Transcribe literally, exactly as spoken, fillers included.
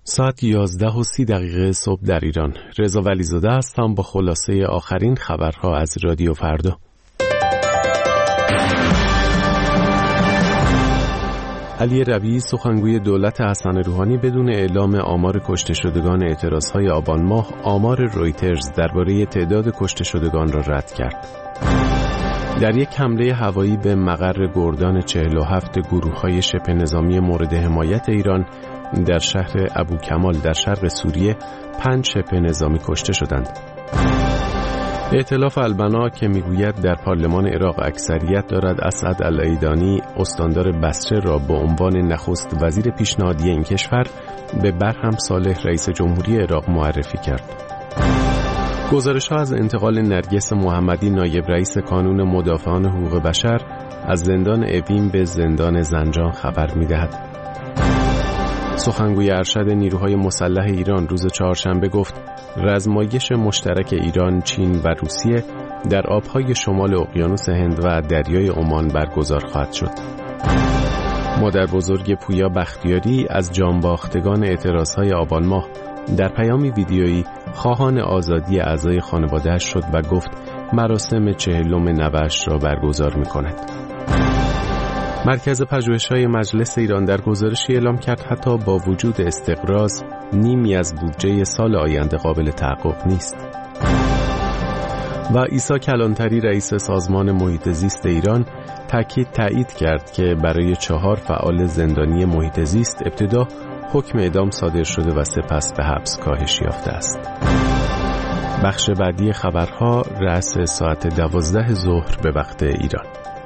ساعت یازده و سی دقیقه صبح در ایران. رضا ولیزاده هستم با خلاصه آخرین خبرها از رادیو فردا. علی ربیعی سخنگوی دولت حسن روحانی بدون اعلام آمار کشته شدگان اعتراضهای آبان ماه آمار رویترز درباره تعداد کشته شدگان را رد کرد. در یک حمله هوایی به مقر گردان چهل و هفت گروه‌های شبه نظامی مورد حمایت ایران در شهر ابوکمال در شرق سوریه پنج شبه نظامی کشته شدند. ائتلاف البنا که میگوید در پارلمان عراق اکثریت دارد اسعد العیدانی استاندار بصره را به عنوان نخست وزیر پیشنهادی این کشور به برهم صالح رئیس جمهوری عراق معرفی کرد. گزارش‌ها از انتقال نرگس محمدی نایب رئیس کانون مدافعان حقوق بشر از زندان اوین به زندان زنجان خبر می‌دهد. سخنگوی ارشد نیروهای مسلح ایران روز چهارشنبه گفت رزمایش مشترک ایران، چین و روسیه در آبهای شمال اقیانوس هند و دریای عمان برگزار خواهد شد. مادر بزرگ پویا بختیاری از جانباختگان اعتراضهای آبان ماه در پیامی ویدیویی خواهان آزادی اعضای خانواده‌اش شد و گفت مراسم چهلم نوه‌اش را برگزار می‌کند. مرکز پژوهش‌های مجلس ایران در گزارشی اعلام کرد حتی با وجود استقراض نیمی از بودجه سال آینده قابل تحقق نیست. و عیسی کلانتری رئیس سازمان محیط زیست ایران تاکید تایید کرد که برای چهار فعال زندانی محیط زیست ابتدا حکم اعدام صادر شده و سپس به حبس کاهش یافته است. بخش بعدی خبرها رأس ساعت دوازده ظهر به وقت ایران.